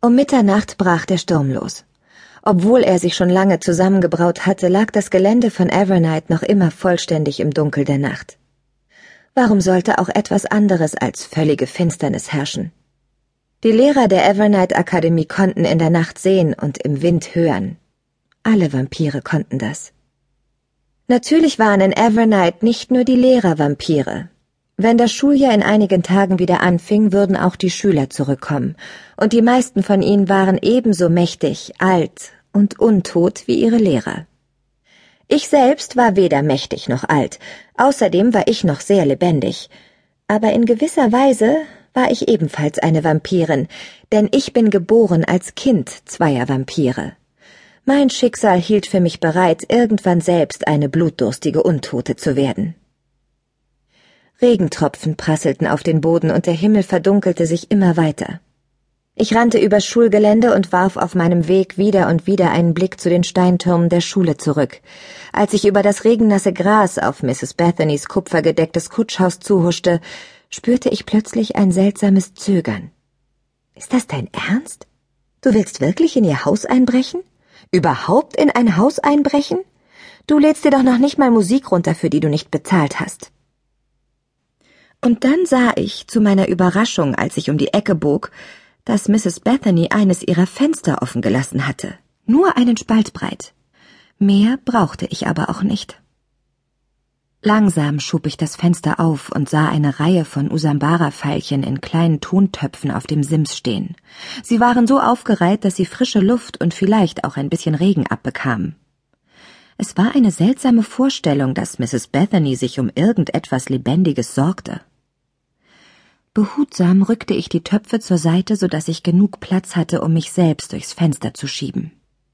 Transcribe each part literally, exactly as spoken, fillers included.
Um Mitternacht brach der Sturm los. Obwohl er sich schon lange zusammengebraut hatte, lag das Gelände von Evernight noch immer vollständig im Dunkel der Nacht. Warum sollte auch etwas anderes als völlige Finsternis herrschen? Die Lehrer der Evernight Akademie konnten in der Nacht sehen und im Wind hören. Alle Vampire konnten das. Natürlich waren in Evernight nicht nur die Lehrer Vampire. Wenn das Schuljahr in einigen Tagen wieder anfing, würden auch die Schüler zurückkommen, und die meisten von ihnen waren ebenso mächtig, alt und untot wie ihre Lehrer. Ich selbst war weder mächtig noch alt, außerdem war ich noch sehr lebendig, aber in gewisser Weise war ich ebenfalls eine Vampirin, denn ich bin geboren als Kind zweier Vampire. Mein Schicksal hielt für mich bereit, irgendwann selbst eine blutdurstige Untote zu werden. Regentropfen prasselten auf den Boden und der Himmel verdunkelte sich immer weiter. Ich rannte übers Schulgelände und warf auf meinem Weg wieder und wieder einen Blick zu den Steintürmen der Schule zurück. Als ich über das regennasse Gras auf Misses Bethanys kupfergedecktes Kutschhaus zuhuschte, spürte ich plötzlich ein seltsames Zögern. »Ist das dein Ernst? Du willst wirklich in ihr Haus einbrechen? Überhaupt in ein Haus einbrechen? Du lädst dir doch noch nicht mal Musik runter, für die du nicht bezahlt hast.« Und dann sah ich, zu meiner Überraschung, als ich um die Ecke bog, dass Misses Bethany eines ihrer Fenster offen gelassen hatte. Nur einen Spalt breit. Mehr brauchte ich aber auch nicht. Langsam schob ich das Fenster auf und sah eine Reihe von Usambara-Veilchen in kleinen Tontöpfen auf dem Sims stehen. Sie waren so aufgereiht, dass sie frische Luft und vielleicht auch ein bisschen Regen abbekamen. Es war eine seltsame Vorstellung, dass Misses Bethany sich um irgendetwas Lebendiges sorgte. Behutsam rückte ich die Töpfe zur Seite, so dass ich genug Platz hatte, um mich selbst durchs Fenster zu schieben.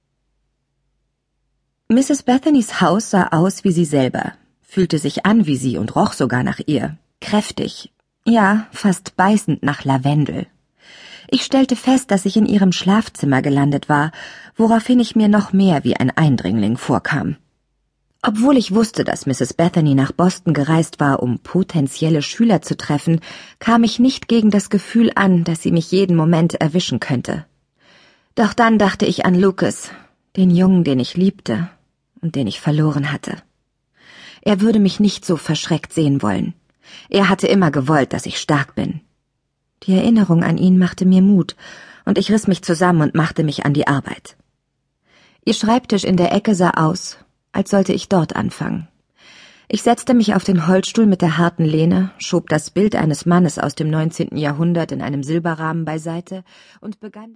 Misses Bethanys Haus sah aus wie sie selber, fühlte sich an wie sie und roch sogar nach ihr, kräftig, ja, fast beißend nach Lavendel. Ich stellte fest, dass ich in ihrem Schlafzimmer gelandet war, woraufhin ich mir noch mehr wie ein Eindringling vorkam. Obwohl ich wusste, dass Misses Bethany nach Boston gereist war, um potenzielle Schüler zu treffen, kam ich nicht gegen das Gefühl an, dass sie mich jeden Moment erwischen könnte. Doch dann dachte ich an Lucas, den Jungen, den ich liebte und den ich verloren hatte. Er würde mich nicht so verschreckt sehen wollen. Er hatte immer gewollt, dass ich stark bin. Die Erinnerung an ihn machte mir Mut, und ich riss mich zusammen und machte mich an die Arbeit. Ihr Schreibtisch in der Ecke sah aus, als sollte ich dort anfangen. Ich setzte mich auf den Holzstuhl mit der harten Lehne, schob das Bild eines Mannes aus dem neunzehnten Jahrhundert in einem Silberrahmen beiseite und begann